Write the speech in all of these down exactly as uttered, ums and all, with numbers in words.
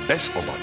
bez obalu.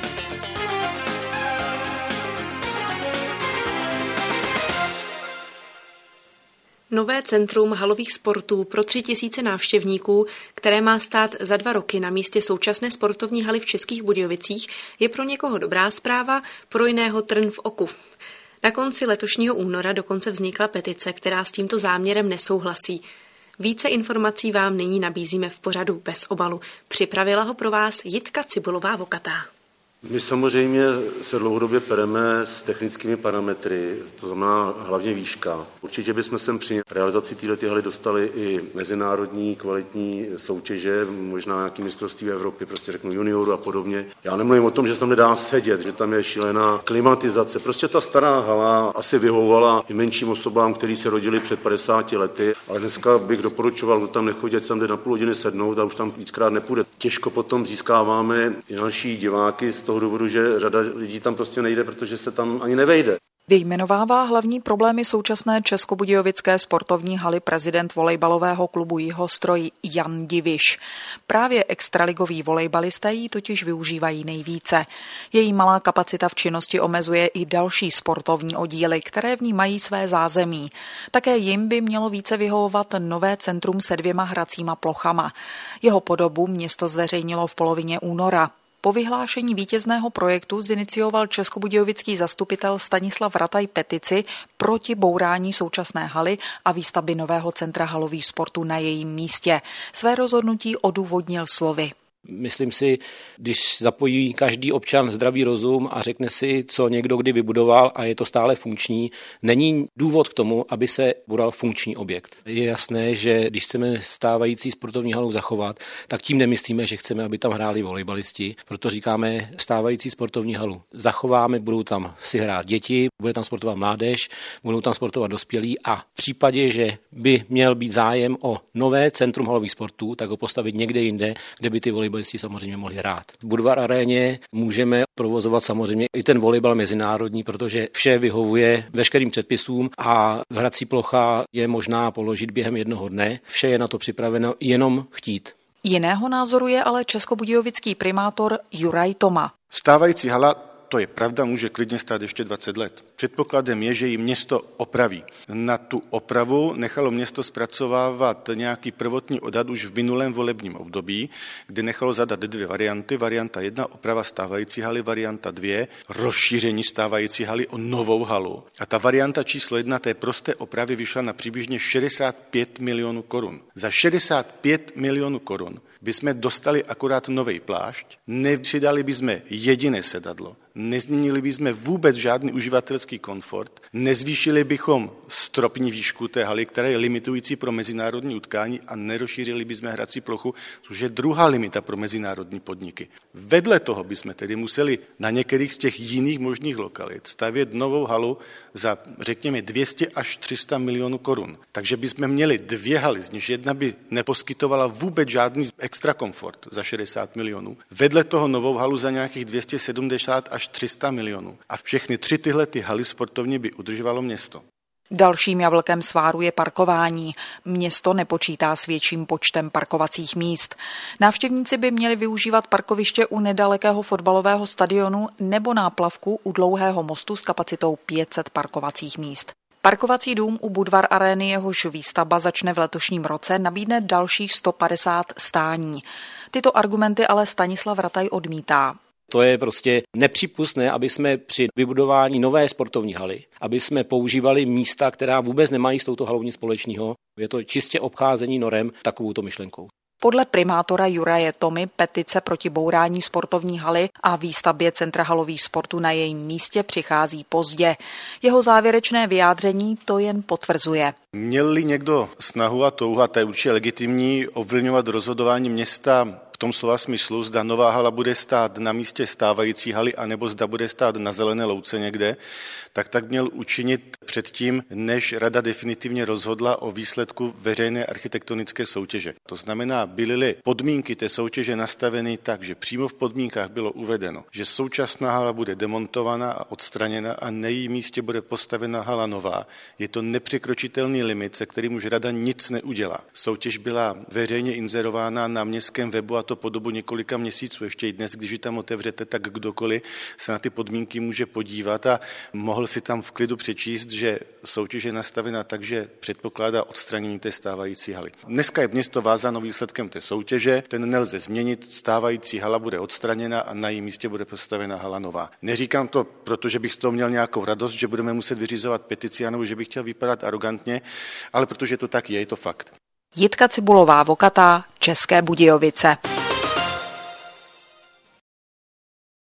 Nové centrum halových sportů pro tři tisíce návštěvníků, které má stát za dva roky na místě současné sportovní haly v Českých Budějovicích, je pro někoho dobrá zpráva, pro jiného trn v oku. Na konci letošního února dokonce vznikla petice, která s tímto záměrem nesouhlasí. Více informací vám nyní nabízíme v pořadu Bez obalu. Připravila ho pro vás Jitka Cibulová-Vokatá. My samozřejmě se dlouhodobě pereme s technickými parametry, to znamená hlavně výška. Určitě bychom sem při realizaci této haly dostali i mezinárodní kvalitní soutěže, možná nějaké mistrovství Evropy, prostě řeknu junioru a podobně. Já nemluvím o tom, že se tam nedá sedět, že tam je šílená klimatizace. Prostě ta stará hala asi vyhovovala i menším osobám, kteří se rodili před padesáti lety, ale dneska bych doporučoval, kdo tam nechodí, ať tam jde na půl hodiny sednout a už tam víckrát nepůjde. Těžko potom získáváme i další diváky z toho důvodu, že řada lidí tam prostě nejde, protože se tam ani nevejde. Vyjmenovává hlavní problémy současné českobudějovické sportovní haly prezident volejbalového klubu Jihostroj Jan Diviš. Právě extraligoví volejbalisté ji totiž využívají nejvíce. Její malá kapacita v činnosti omezuje i další sportovní oddíly, které v ní mají své zázemí. Také jim by mělo více vyhovovat nové centrum se dvěma hracíma plochama. Jeho podobu město zveřejnilo v polovině února. Po vyhlášení vítězného projektu zinicioval českobudějovický zastupitel Stanislav Rataj petici proti bourání současné haly a výstavby nového centra halových sportů na jejím místě. Své rozhodnutí odůvodnil slovy. Myslím si, když zapojí každý občan zdravý rozum a řekne si, co někdo kdy vybudoval a je to stále funkční, není důvod k tomu, aby se budoval funkční objekt. Je jasné, že když chceme stávající sportovní halu zachovat, tak tím nemyslíme, že chceme, aby tam hráli volejbalisti. Proto říkáme stávající sportovní halu zachováme, budou tam si hrát děti, bude tam sportovat mládež, budou tam sportovat dospělí a v případě, že by měl být zájem o nové centrum halových sportů, tak ho postavit někde jinde, kde by ty volejbalisti samozřejmě mohli hrát. V Budvar aréně můžeme provozovat samozřejmě i ten volejbal mezinárodní, protože vše vyhovuje veškerým předpisům a hrací plocha je možná položit během jednoho dne. Vše je na to připraveno, jenom chtít. Jiného názoru je ale českobudějovický primátor Juraj Toma. Stávající hala, to je pravda, může klidně stát ještě dvacet let. Předpokladem je, že ji město opraví. Na tu opravu nechalo město zpracovávat nějaký prvotní odhad už v minulém volebním období, kde nechalo zadat dvě varianty. Varianta jedna, oprava stávající haly, varianta dvě, rozšíření stávající haly o novou halu. A ta varianta číslo jedna té prosté opravy vyšla na přibližně šedesát pět milionů korun. Za šedesát pět milionů korun bychom dostali akorát nový plášť, nepřidali bychom jediné sedadlo, nezměnili bychom vůbec žádný uživatelský komfort, nezvýšili bychom stropní výšku té haly, která je limitující pro mezinárodní utkání a nerozšířili bychom hrací plochu, což je druhá limita pro mezinárodní podniky. Vedle toho bychom tedy museli na některých z těch jiných možných lokalit stavět novou halu za, řekněme, dvě stě až tři sta milionů korun. Takže bychom měli dvě haly, z níž jedna by neposkytovala vůbec žádný extra komfort za šedesát milionů. Vedle toho novou halu za nějakých dvě stě sedmdesát až tři sta milionů. A všechny tři tyhle ty haly sportovní by udržovalo město. Dalším jablkem sváru je parkování. Město nepočítá s větším počtem parkovacích míst. Návštěvníci by měli využívat parkoviště u nedalekého fotbalového stadionu nebo náplavku u Dlouhého mostu s kapacitou pět set parkovacích míst. Parkovací dům u Budvar arény, jehož výstavba začne v letošním roce, nabídne dalších sto padesát stání. Tyto argumenty ale Stanislav Rataj odmítá. To je prostě nepřípustné, aby jsme při vybudování nové sportovní haly, aby jsme používali místa, která vůbec nemají s touto halou nic společného. Je to čistě obcházení norem takovouto myšlenkou. Podle primátora Juraje Tomy petice proti bourání sportovní haly a výstavbě centra halových sportů na jejím místě přichází pozdě. Jeho závěrečné vyjádření to jen potvrzuje. Měl-li někdo snahu a touhu, a to je určitě legitimní, ovlivňovat rozhodování města v tom slova smyslu, zda nová hala bude stát na místě stávající haly, anebo zda bude stát na zelené louce někde, tak tak měl učinit předtím, než rada definitivně rozhodla o výsledku veřejné architektonické soutěže. To znamená, byly podmínky té soutěže nastaveny tak, že přímo v podmínkách bylo uvedeno, že současná hala bude demontovaná a odstraněna a na její místě bude postavena hala nová. Je to nepřekročitelný limit, se kterým už rada nic neudělá. Soutěž byla veřejně inzerována na městském webu a to po dobu několika měsíců. Ještě i dnes, když ji tam otevřete, tak kdokoliv se na ty podmínky může podívat a mohl si tam v klidu přečíst, že soutěž je nastavena tak, že předpokládá odstranění té stávající haly. Dneska je město vázáno výsledkem té soutěže, ten nelze změnit, stávající hala bude odstraněna a na jejím místě bude postavena hala nová. Neříkám to, protože bych z toho měl nějakou radost, že budeme muset vyřizovat petici, nebo že bych chtěl vypadat arrogantně, ale protože to tak je, je to fakt. Jitka Cibulová Vokatá, České Budějovice.